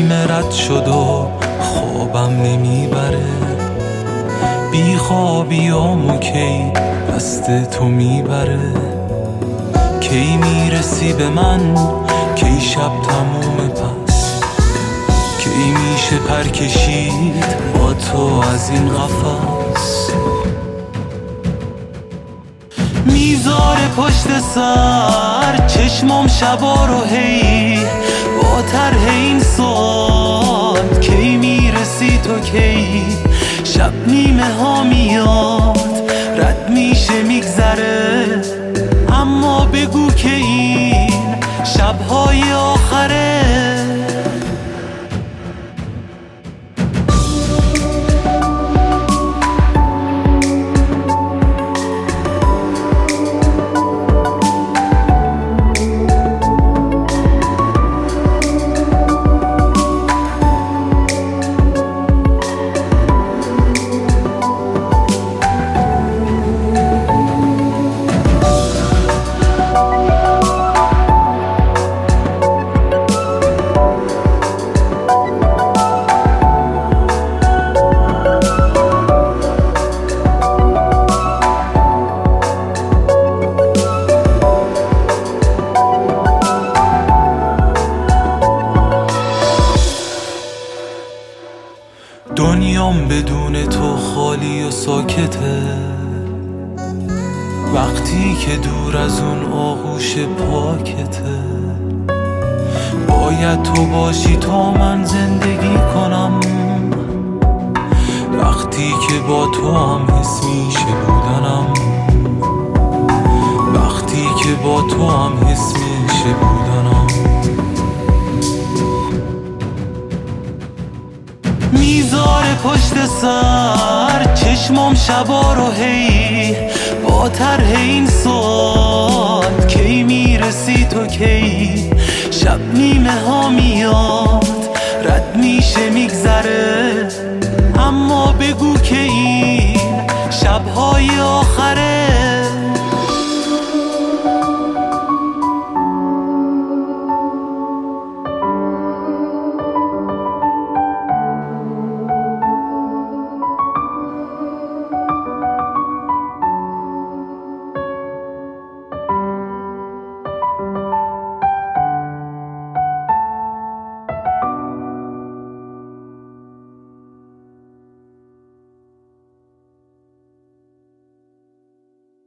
نیمه رد شد و خوابم نمیبره، بی خوابیامو کی دست تو میبره. کی میرسی به من، کی شب تموم پس، کی میشه پر کشید با تو از این قفس. میذاره پشت سر چشمام شبا رو هی با طرح این سوال، کی میرسی تو کی شب نیمه ها میاد رد میشه میگذره. اما بگو که این شبهای آخره. دنیام بدون تو خالی و ساکته، وقتی که دور از اون آغوش پاکته. باید تو باشی تا من زندگی کنم، وقتی که با تو هم حس میشه بودنم، وقتی که با تو هم حس میشه بودنم. میذاره پشت سر چشمام شبا رو هی با طرح این سوال، کی میرسی تو کی شب نیمه ها میاد رد میشه میگذره. اما بگو که این شبهای آخره.